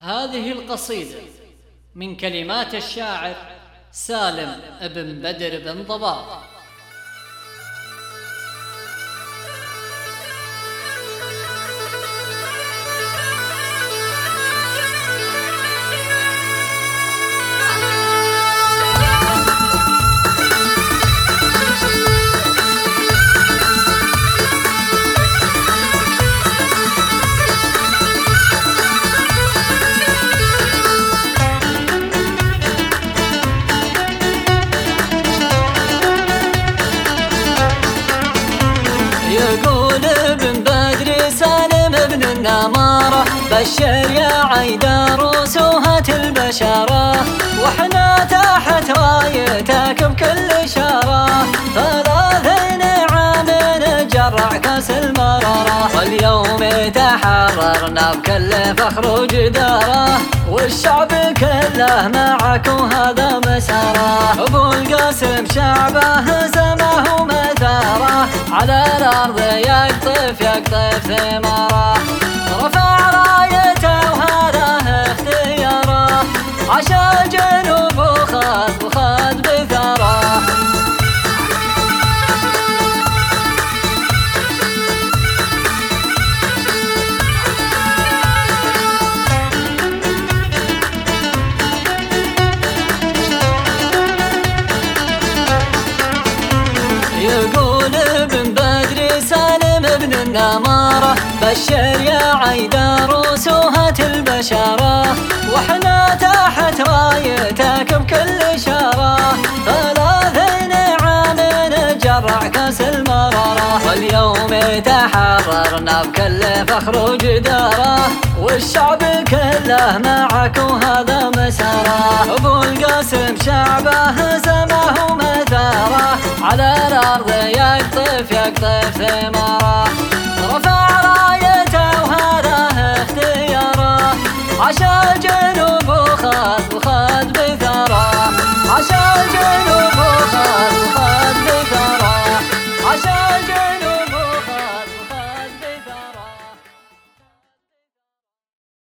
هذه القصيدة من كلمات الشاعر سالم بن بدر بن ضباب. يقول ابن بدر سالم بن النمارة بشر يا عيدار سوهة البشرة، واحنا تحت رايتك بكل شارة، 3 نعم نجرع كاس المرارة، واليوم تحررنا بكل فخر وجدارة، والشعب كله معك وهذا مساره، ابو القاسم شعبه زمه ومثاره، على الارض يقطف ثماره، رفع رايته وهذا اختياره، عشا جنوب وخذ بثاره. يقول ابن بدر سالم بن النمارة بشر يا عيدار سوهة البشرة، واحنا تحت رايتك بكل شارة، 3 نعم نجرع كاس المرارة، واليوم تحررنا بكل فخر وجدارة، والشعب كله معك وهذا مساره، ابو القاسم شعبه زمه ومثاره، على الارض يقطف ثماره، رفع رايته وهذا اختياره، عشا جنوب وخذ بثاره.